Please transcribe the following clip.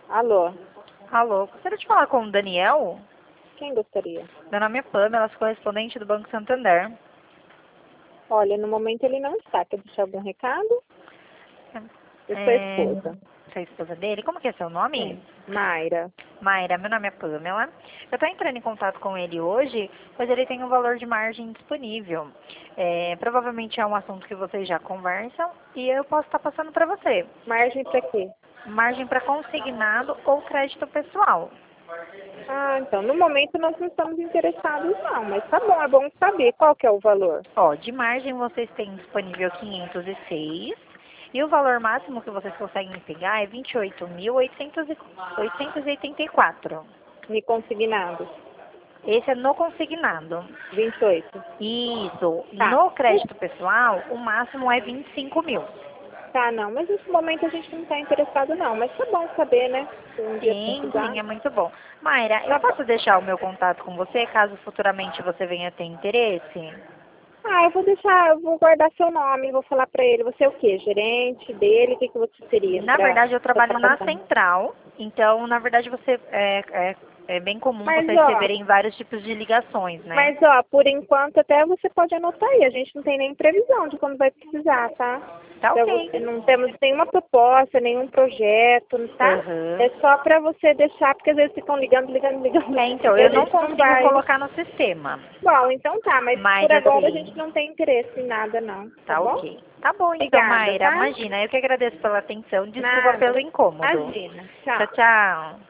Alô, Alô, gostaria de falar com o Daniel? quem gostaria? Meu nome é Pamela, sou correspondente do Banco Santander. Olha, no momento ele não está. Quer deixar algum recado? Eu sou a esposa. Sou a esposa dele. Como que é seu nome? Mayra. Mayra, meu nome é Pamela. Eu estou entrando em contato com ele hoje, pois ele tem um valor de margem disponível. Provavelmente é um assunto que vocês já conversam e eu posso estar passando para você. Margem para quê? Margem para consignado ou crédito pessoal. Ah, então, no momento nós não estamos interessados não, mas tá bom, é bom saber qual que é o valor. Ó, de margem vocês têm disponível 506 e o valor máximo que vocês conseguem pegar é 28.884. Me consignado, Esse é no consignado. 28. Isso. Tá. No crédito pessoal, o máximo é 25 mil. Tá, não, mas nesse momento a gente não está interessado não, mas tá bom saber, né? Se um dia Sim, precisar. sim, é muito bom. Mayra, eu Tá bom. posso deixar o meu contato com você caso futuramente você venha ter interesse? Ah, eu vou guardar seu nome, vou falar pra ele. Você é o quê? Gerente dele? O que que você seria Na pra verdade, eu trabalho estar na passando? central, então, na verdade, é bem comum Mas, você ó, receberem vários tipos de ligações, né? por enquanto até você pode anotar aí. A gente não tem nem previsão de quando vai precisar, tá? Tá Pra ok. você, não temos nenhuma proposta, nenhum projeto, tá? Aham. É só pra você deixar, porque às vezes ficam ligando, ligando, ligando. Então, E a eu não gente não consigo vai. colocar no sistema, Bom, então tá, mas mas por agora a assim, gente não tem interesse em nada, não, tá tá bom? ok. Tá bom, então, Obrigada, Mayra, tá? imagina, eu que agradeço pela atenção, desculpa Nada. pelo incômodo. Imagina. Tchau, Tchau. tchau.